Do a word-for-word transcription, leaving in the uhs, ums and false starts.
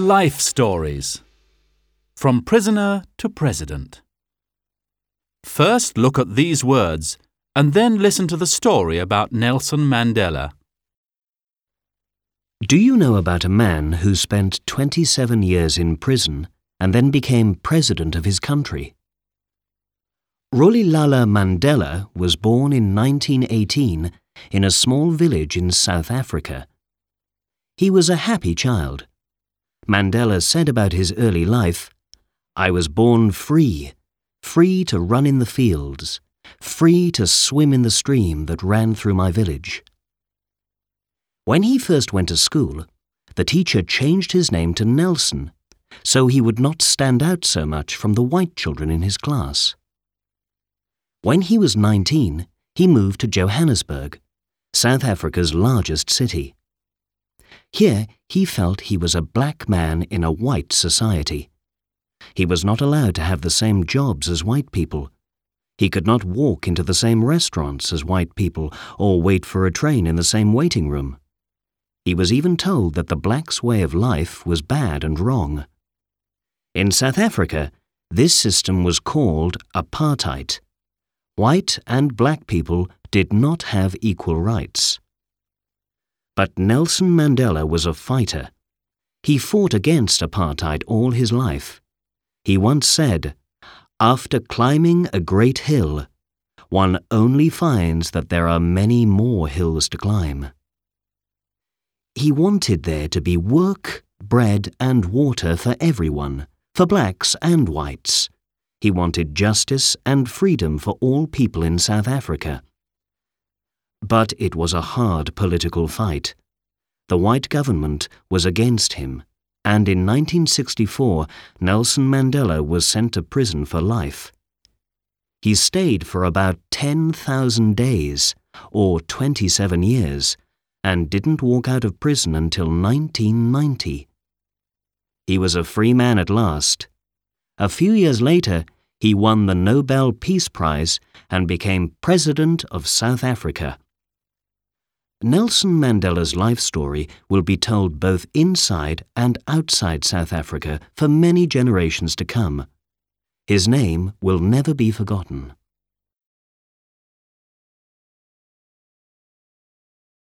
Life Stories. From Prisoner to President. First, look at these words and then listen to the story about Nelson Mandela. Do you know about a man who spent twenty-seven years in prison and then became president of his country? Rolihlahla Mandela was born in nineteen eighteen in a small village in South Africa. He was a happy child. Mandela said about his early life, "I was born free, free to run in the fields, free to swim in the stream that ran through my village." When he first went to school, the teacher changed his name to Nelson, so he would not stand out so much from the white children in his class. When he was nineteen, he moved to Johannesburg, South Africa's largest city. Here he felt he was a black man in a white society. He was not allowed to have the same jobs as white people. He could not walk into the same restaurants as white people or wait for a train in the same waiting room. He was even told that the blacks' way of life was bad and wrong. In South Africa, this system was called apartheid. White and black people did not have equal rights. But Nelson Mandela was a fighter. He fought against apartheid all his life. He once said, "After climbing a great hill, one only finds that there are many more hills to climb." He wanted there to be work, bread and water for everyone, for blacks and whites. He wanted justice and freedom for all people in South Africa. But it was a hard political fight. The white government was against him, and in nineteen sixty-four, Nelson Mandela was sent to prison for life. He stayed for about ten thousand days, or twenty-seven years, and didn't walk out of prison until nineteen ninety. He was a free man at last. A few years later, he won the Nobel Peace Prize and became President of South Africa. Nelson Mandela's life story will be told both inside and outside South Africa for many generations to come. His name will never be forgotten.